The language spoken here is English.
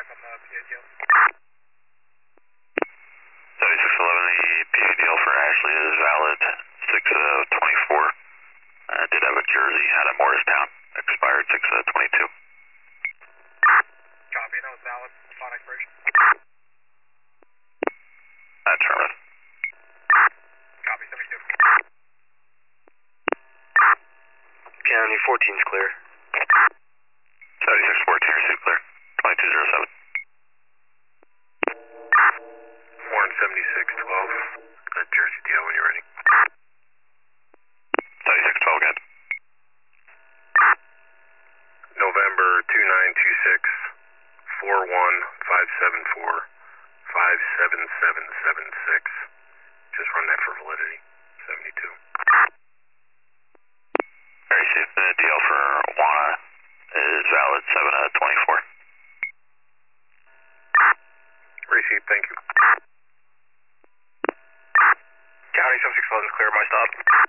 back on the PADL. 7611, the PADL for Ashley is valid 6/24. Did have a jersey out of Morristown, expired 6/22. Copy, that was valid upon expiration. Affirmative. Copy, 72. County 14's clear. 7614, received clear. 2207. Warren 7612. Jersey DL when you're ready. 7612 again. November 2926 41574 57776. Just run that for validity. 72. Received. The DL for Juana is valid 7/24. Received, thank you. County 7611 is clear, my stop.